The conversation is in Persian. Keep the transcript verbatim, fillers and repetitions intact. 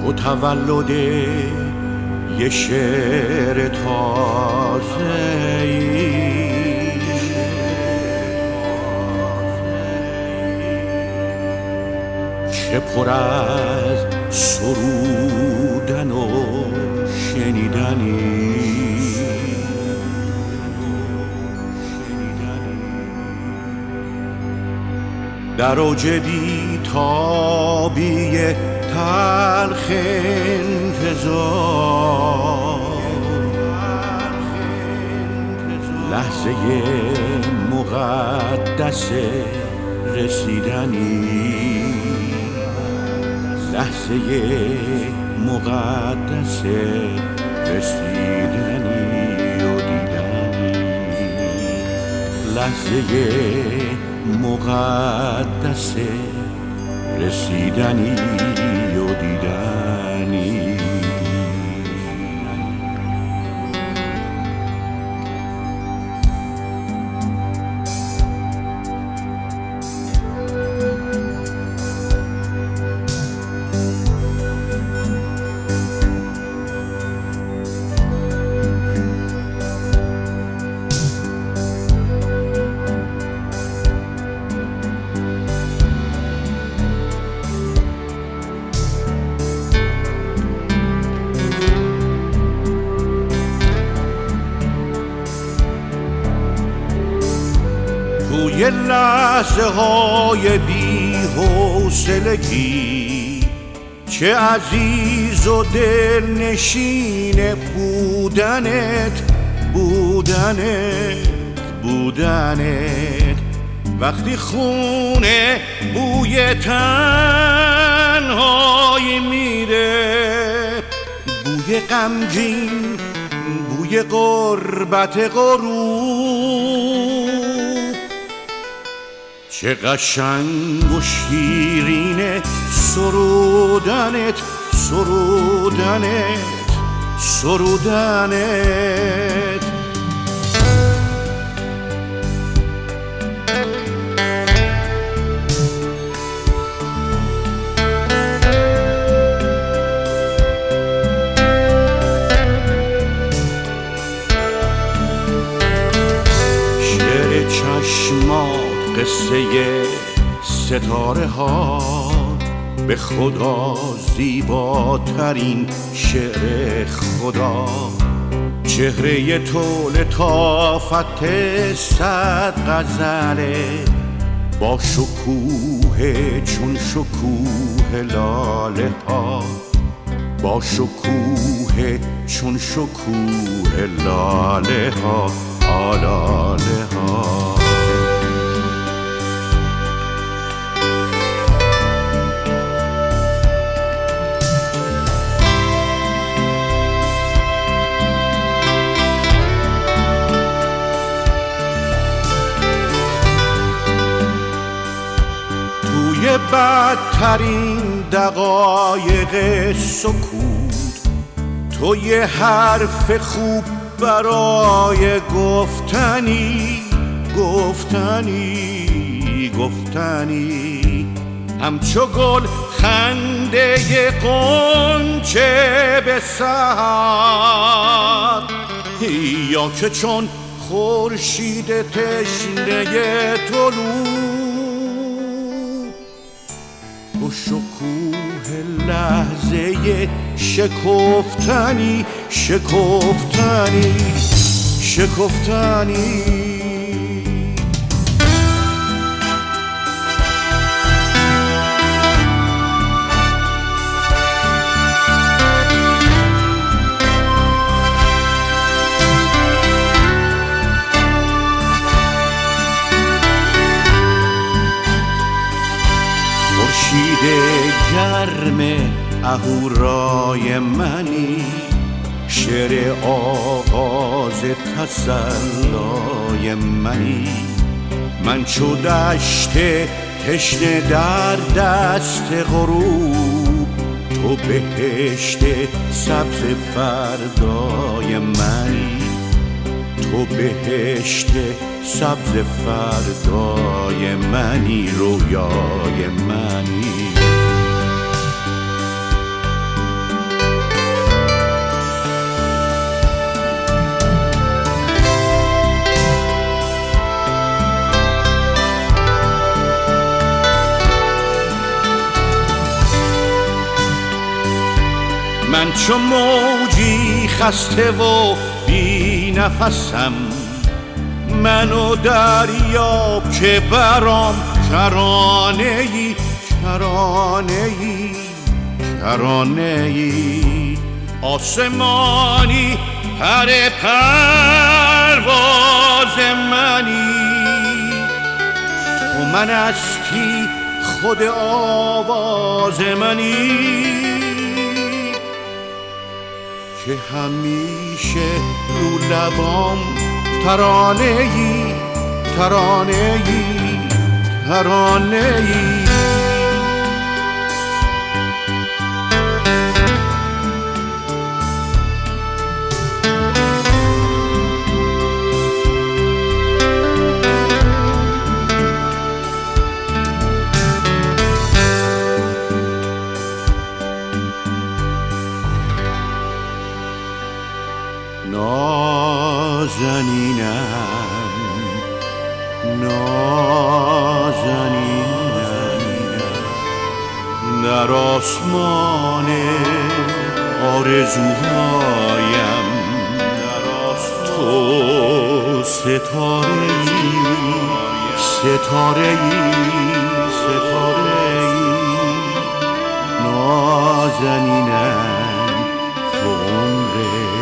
تو تولد یه شعر تازه‌ای، چه پر از سرودن و شنیدنی، در اوج بی‌تابی تلخ انتظار، لحظه مقدس رسیدنی، لحظه مقدس رسیدنی و دیدنی، لحظه مقدس رسیدنی و دیدنی. توی لحظه های بی حوصلگی چه عزیز و دلنشین بودنت بودنت بودنت، وقتی خونه بوی تنهایی میره، بوی غمگین، بوی غربت غروب، چه قشنگ و شیرینه سرودنت سرودنت سرودنت. شعر چشمات قصه ستاره ها، به خدا زیباترین شعر خدا، چهره تو لطافت صد غزله، با شکوه چون شکوه لاله ها، با شکوه چون شکوه لاله ها آلاله ها. توی بدترین دقایق سکوت، تو یه حرف خوب برای گفتنی گفتنی گفتنی، همچو گل خنده غنچه به سحر، یا که چون خورشید تشنه طلوع، تو شکوه لحظه شکفتنی شکفتنی شکفتنی. خورشید گرم اهورای منی، شعر آغاز تسلای منی، من چو دشت تشنه در دست غروب، تو بهشت سبز فردای منی، تو بهشت سبز فردای منی، رویای منی. چو موجی خسته و بی نفسم، من و دریاب که برام کرانه ای کرانه ای کرانه ای. آسمانی پر پرواز منی، تو من هستی خود آواز منی، که همیشه رو لبام ترانه ای ترانه ای ترانه ای. نازنینم نازنینم در آسمان آرزوهایم، تو ستاره‌ای ستاره‌ای ستاره‌ای. نازنینم تو عمر